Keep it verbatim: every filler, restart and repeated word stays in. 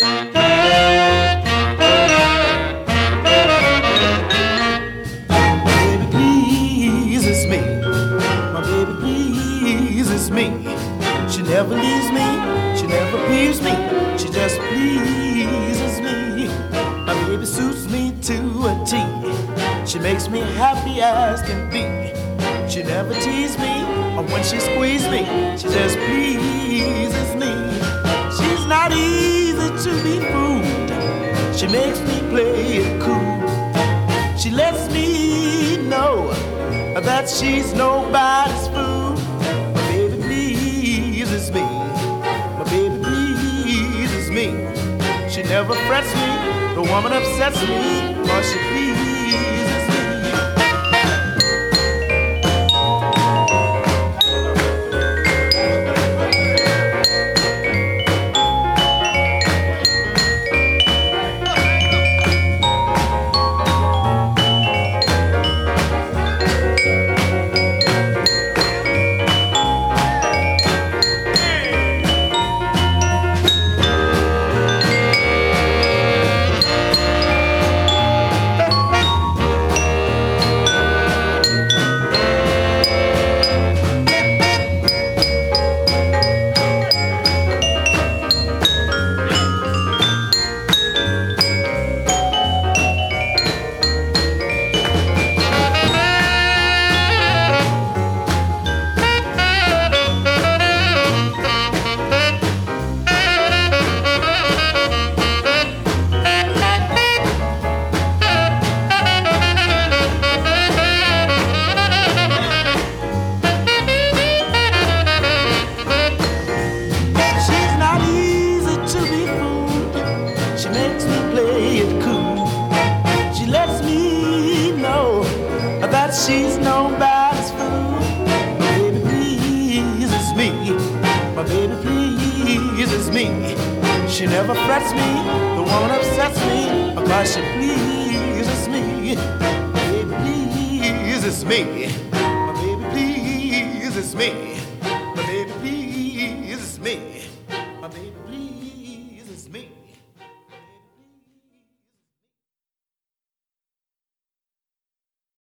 Baby pleases me. My baby pleases me. She never leaves me. She never peeves me. She just pleases me. My baby suits me to a T. She makes me happy as can be. She never teases me, or when she squeezes me, she just pleases me. She's not easy to be fooled. She makes me play it cool. She lets me know that she's nobody's fool. My baby pleases me. My baby pleases me. She never frets me. The woman upsets me, cause she pleases me. She's nobody's fool. My baby pleases me. My baby pleases me. She never frets me. The woman upsets me, because she pleases me. My baby pleases me. My baby pleases me.